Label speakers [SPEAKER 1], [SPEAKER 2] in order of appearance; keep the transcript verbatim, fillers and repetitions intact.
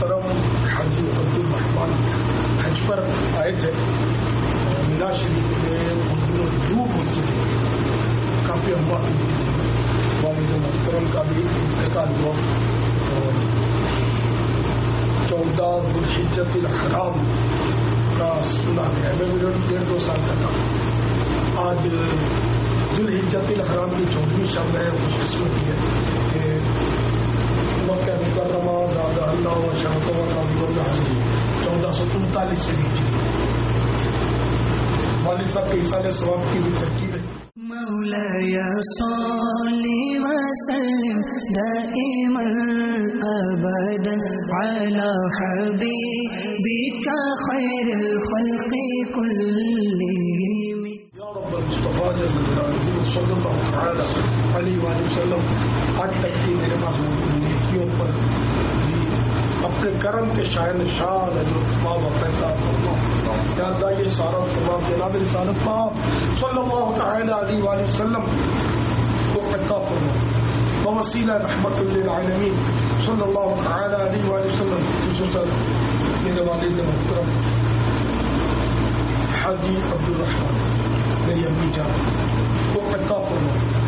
[SPEAKER 1] محترم حاجی عبد الرحمان حج پر آئے تھے مینا شریف میں دھوپ پہنچے تھے، کافی اموا والد محترم کا بھی انتقال ہوا اور چودہ ذوالحجۃ الحرام کا سنا گیا، میں مجھے ڈیڑھ دو سال کا تھا۔ آج ذوالحجۃ الحرام کی چودہویں شب ہے، خوش قسمتی ہے کہ مکہ مکرمہ زادہ اللہ و شرف و تعظیم حاضری چودہ سو انتالیس سے نیچے والد صاحب کے حصہ ثواب کی بھی ترکیب ہے۔
[SPEAKER 2] مولاي صل وسلم دائما ابدا على حبيبك خير الخلق كلهم
[SPEAKER 1] یا رب المصطفیٰ جل جلالہ صلی اللہ تعالی علیہ وآلہ وسلم، آج تک کی میرے پاس نیکیوں پر بھی اپنے کرم کے شاہن شان جو ثواب عطا فرما، یا اللہ یہ سارا ثواب جناب رسالت پاک صلی اللہ تعالی علیہ وآلہ وسلم کو عطا فرما، بوسیلہ رحمت للعالمین صلی اللہ تعالی علیہ وآلہ وسلم، خصوصاً میرے والد محترم حاجی عبد الرحمان میری امی جان کو عطا فرما۔